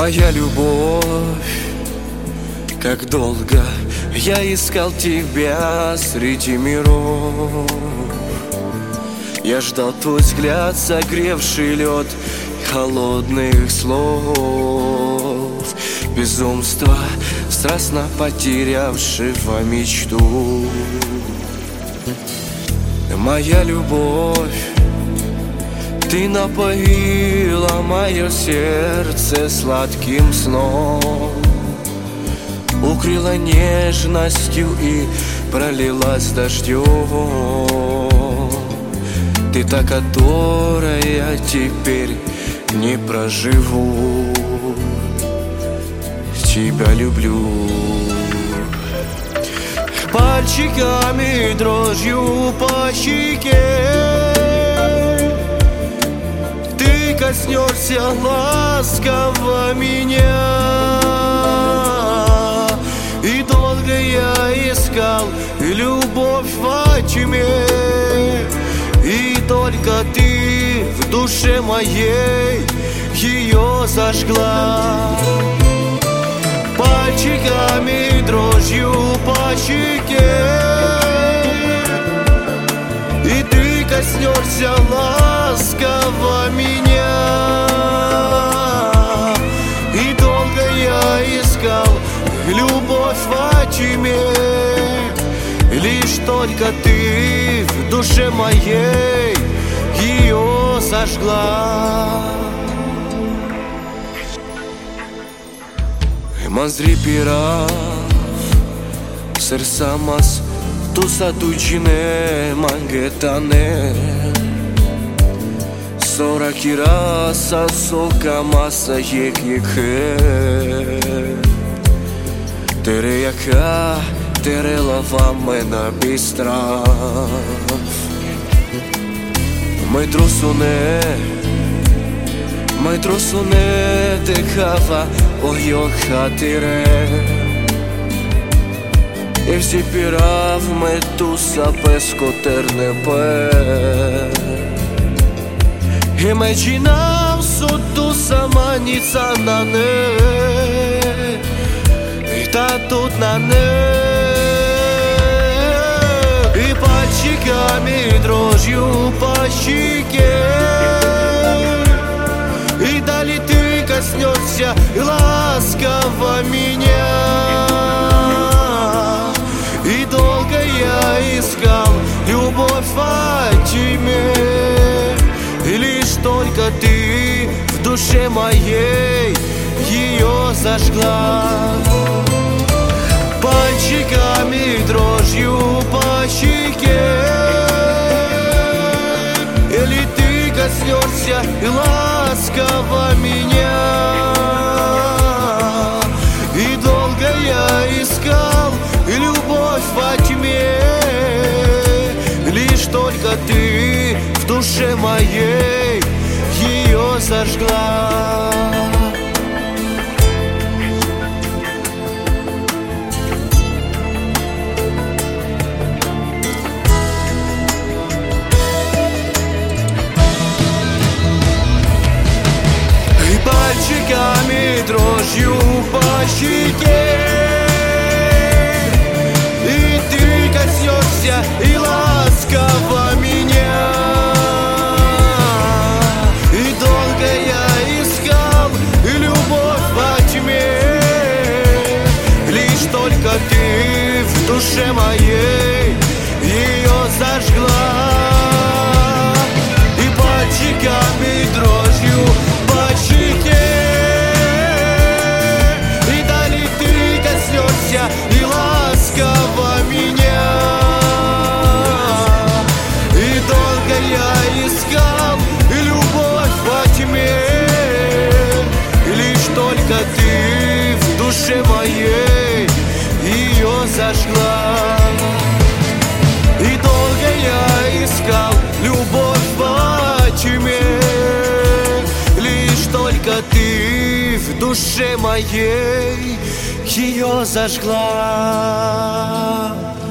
Моя любовь, как долго я искал тебя среди миров. Я ждал твой взгляд, согревший лед холодных слов. Безумство, страстно потерявшего мечту. Моя любовь, ты напоила мое сердце сладким сном, укрыла нежностью и пролилась дождем. Ты та, которой я теперь не проживу. Тебя люблю. Пальчиками дрожью по щеке ты коснешься ласково меня. И долго я искал любовь во тьме, и только ты в душе моей ее зажгла. Пальчиками дрожью по щеке и ты коснешься ласково меня. И долго я искал любовь во тьме, лишь только ты в душе моей ее зажгла. Măzripirav Sersamas tu saducine mangetane Sora kirasa soka masa yekhe Tere yaka tere lava mena bistrav Mai trosune te khava o yo khatire Evsi pirav me tu sapesco terne pe Imaginam tu samanica na ne И та тут на не И пальчиками дрожью по щеке И дали ты коснешься ласково меня. И долго я искал любовь во тьме, и лишь только ты в душе моей ее зажгла. Пальчиками дрожью по щеке или ты коснешься ласково меня. И долго я искал любовь во тьме, лишь только ты в душе моей ее зажгла. Пальчиками дрожью по щеке и ты коснешься и ласково меня. И долго я искал любовь во тьме, лишь только ты в душе моей ее зажгла. И пальчиками дрожью по щеке и дали ты коснешься и ласково меня. И долго я искал любовь во тьме, лишь только ты в душе моей ее зажгла. И долго я искал любовь во тьме, лишь только ты в душе моей ее зажгла.